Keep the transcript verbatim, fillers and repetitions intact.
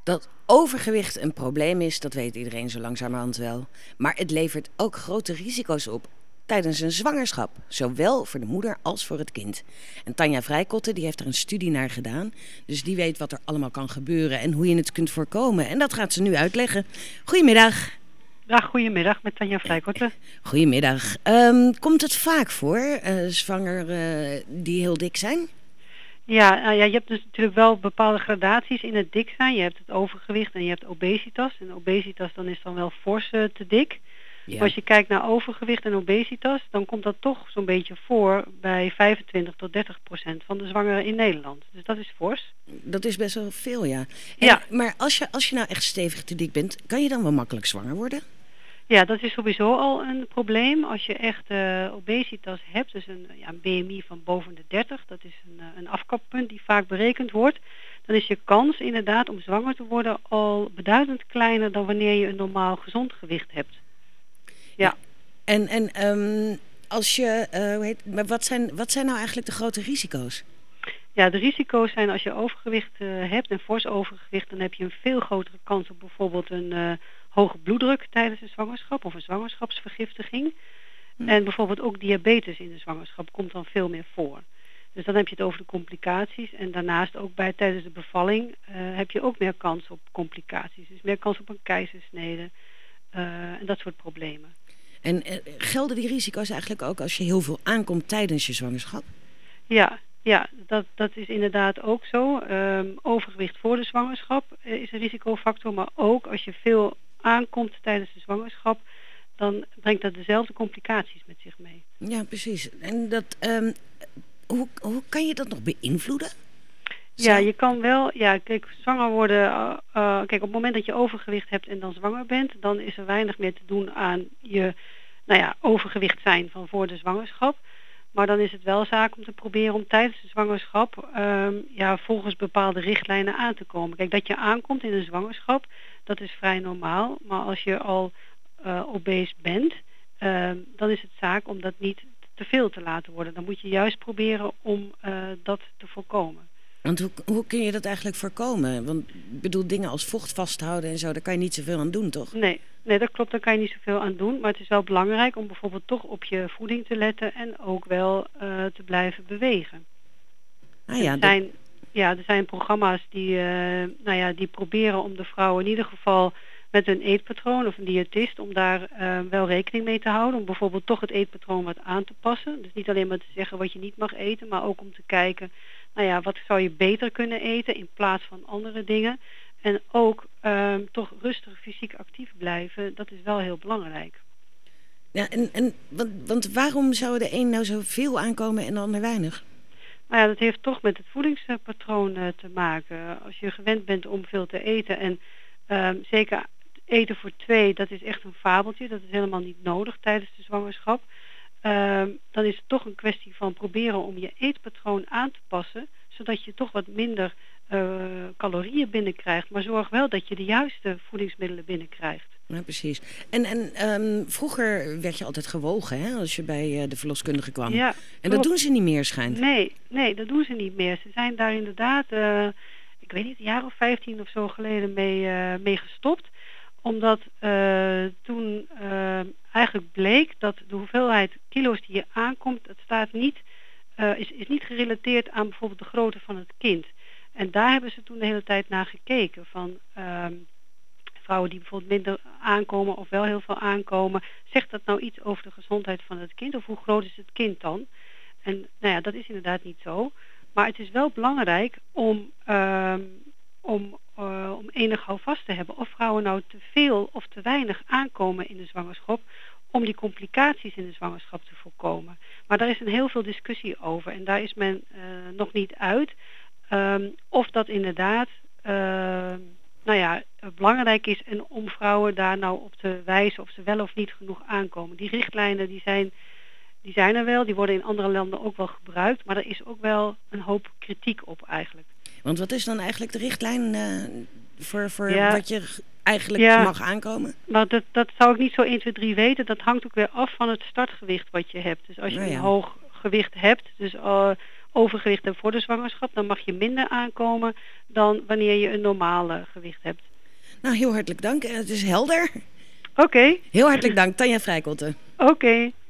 Dat overgewicht een probleem is, dat weet iedereen zo langzamerhand wel. Maar het levert ook grote risico's op tijdens een zwangerschap. Zowel voor de moeder als voor het kind. En Tanja Vrijkotte die heeft er een studie naar gedaan. Dus die weet wat er allemaal kan gebeuren en hoe je het kunt voorkomen. En dat gaat ze nu uitleggen. Goedemiddag. Dag, goedemiddag met Tanja Vrijkotte. Goedemiddag. Um, komt het vaak voor, uh, zwangeren uh, die heel dik zijn? Ja, nou ja, je hebt dus natuurlijk wel bepaalde gradaties in het dik zijn. Je hebt het overgewicht en je hebt obesitas. En obesitas dan is dan wel fors uh, te dik. Ja. Maar als je kijkt naar overgewicht en obesitas, dan komt dat toch zo'n beetje voor bij vijfentwintig tot dertig procent van de zwangeren in Nederland. Dus dat is fors. Dat is best wel veel, ja. En, ja. Maar als je, als je nou echt stevig te dik bent, kan je dan wel makkelijk zwanger worden? Ja, dat is sowieso al een probleem. Als je echt uh, obesitas hebt, dus een, ja, een B M I van boven de dertig, dat is een, uh, een afkappunt die vaak berekend wordt, dan is je kans inderdaad om zwanger te worden al beduidend kleiner dan wanneer je een normaal gezond gewicht hebt. Ja. En, en um, als je, uh, hoe heet, maar wat zijn, wat zijn nou eigenlijk de grote risico's? Ja, de risico's zijn als je overgewicht uh, hebt en fors overgewicht, dan heb je een veel grotere kans op bijvoorbeeld een uh, hoge bloeddruk tijdens een zwangerschap of een zwangerschapsvergiftiging. Hm. En bijvoorbeeld ook diabetes in de zwangerschap komt dan veel meer voor. Dus dan heb je het over de complicaties. En daarnaast ook bij tijdens de bevalling uh, heb je ook meer kans op complicaties. Dus meer kans op een keizersnede uh, en dat soort problemen. En uh, gelden die risico's eigenlijk ook als je heel veel aankomt tijdens je zwangerschap? Ja, ja dat, dat is inderdaad ook zo. Um, overgewicht voor de zwangerschap uh, is een risicofactor. Maar ook als je veel aankomt tijdens de zwangerschap, dan brengt dat dezelfde complicaties met zich mee. Ja, precies. En dat, um, hoe, hoe kan je dat nog beïnvloeden? Ja, je kan wel, ja, kijk, zwanger worden, uh, uh, kijk, op het moment dat je overgewicht hebt en dan zwanger bent, dan is er weinig meer te doen aan je, nou ja, overgewicht zijn van voor de zwangerschap. Maar dan is het wel zaak om te proberen om tijdens de zwangerschap um, ja, volgens bepaalde richtlijnen aan te komen. Kijk, dat je aankomt in een zwangerschap, dat is vrij normaal. Maar als je al uh, obese bent, uh, dan is het zaak om dat niet te veel te laten worden. Dan moet je juist proberen om uh, dat te voorkomen. Want hoe, hoe kun je dat eigenlijk voorkomen? Want ik bedoel, dingen als vocht vasthouden en zo, daar kan je niet zoveel aan doen, toch? Nee, nee, dat klopt, daar kan je niet zoveel aan doen. Maar het is wel belangrijk om bijvoorbeeld toch op je voeding te letten en ook wel uh, te blijven bewegen. Ah, ja, er, zijn, dat... ja, er zijn programma's die, uh, nou ja, die proberen om de vrouw in ieder geval met een eetpatroon of een diëtist, om daar uh, wel rekening mee te houden. Om bijvoorbeeld toch het eetpatroon wat aan te passen. Dus niet alleen maar te zeggen wat je niet mag eten, maar ook om te kijken, nou ja, wat zou je beter kunnen eten in plaats van andere dingen. En ook um, toch rustig fysiek actief blijven, dat is wel heel belangrijk. Ja, en, en want, want waarom zou de een nou zoveel aankomen en de ander weinig? Nou ja, dat heeft toch met het voedingspatroon uh, te maken. Als je gewend bent om veel te eten en um, zeker eten voor twee, dat is echt een fabeltje. Dat is helemaal niet nodig tijdens de zwangerschap. Um, dan is het toch een kwestie van proberen om je eetpatroon aan te passen, zodat je toch wat minder uh, calorieën binnenkrijgt. Maar zorg wel dat je de juiste voedingsmiddelen binnenkrijgt. Ja, precies. En, en um, vroeger werd je altijd gewogen, hè, als je bij uh, de verloskundige kwam. Ja, en klopt. Dat doen ze niet meer, schijnt. Nee, nee, dat doen ze niet meer. Ze zijn daar inderdaad, uh, ik weet niet, een jaar of vijftien of zo geleden mee, uh, mee gestopt. Omdat uh, toen uh, eigenlijk bleek dat de hoeveelheid kilo's die je aankomt, het staat niet, uh, is, is niet gerelateerd aan bijvoorbeeld de grootte van het kind. En daar hebben ze toen de hele tijd naar gekeken. Van uh, vrouwen die bijvoorbeeld minder aankomen of wel heel veel aankomen. Zegt dat nou iets over de gezondheid van het kind? Of hoe groot is het kind dan? En nou ja, dat is inderdaad niet zo. Maar het is wel belangrijk om, uh, om, uh, om enig houvast te hebben. Of vrouwen nou te veel of te weinig aankomen in de zwangerschap, om die complicaties in de zwangerschap te voorkomen. Maar daar is een heel veel discussie over. En daar is men uh, nog niet uit. Um, of dat inderdaad uh, nou ja, belangrijk is en om vrouwen daar nou op te wijzen of ze wel of niet genoeg aankomen. Die richtlijnen die zijn, die zijn er wel, die worden in andere landen ook wel gebruikt, maar er is ook wel een hoop kritiek op eigenlijk. Want wat is dan eigenlijk de richtlijn uh, voor, voor ja, wat je eigenlijk ja, mag aankomen? Nou, dat, dat zou ik niet zo één, twee, drie weten. Dat hangt ook weer af van het startgewicht wat je hebt. Dus als je nou ja. een hoog gewicht hebt, dus uh, overgewicht hebt voor de zwangerschap, dan mag je minder aankomen dan wanneer je een normaal uh, gewicht hebt. Nou, heel hartelijk dank. Het is helder. Oké. Okay. Heel hartelijk dank, Tanja Vrijkotten. Oké. Okay.